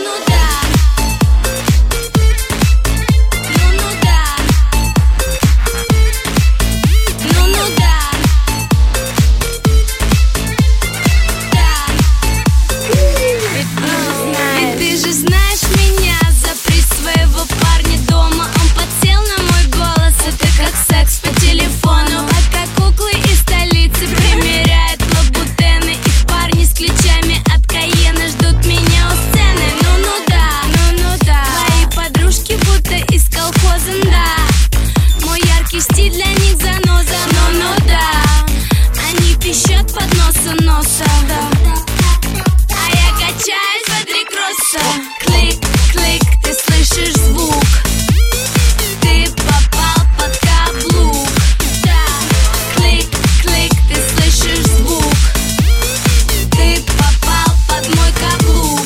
Стиль для них заноза, ну да. Они пищат под носа, да. А я качаюсь в адрикросса. Клик, клик, ты слышишь звук. Ты попал под каблук. Да. Клик, клик, ты слышишь звук. Ты попал под мой каблук.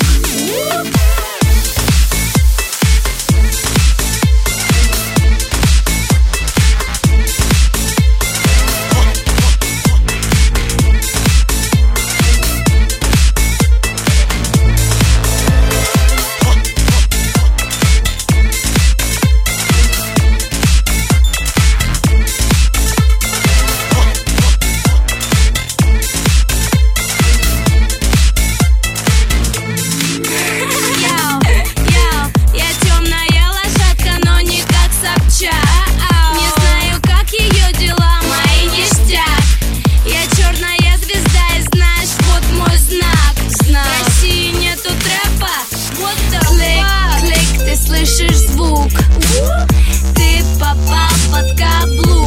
Слышишь звук? Ты попал под каблук.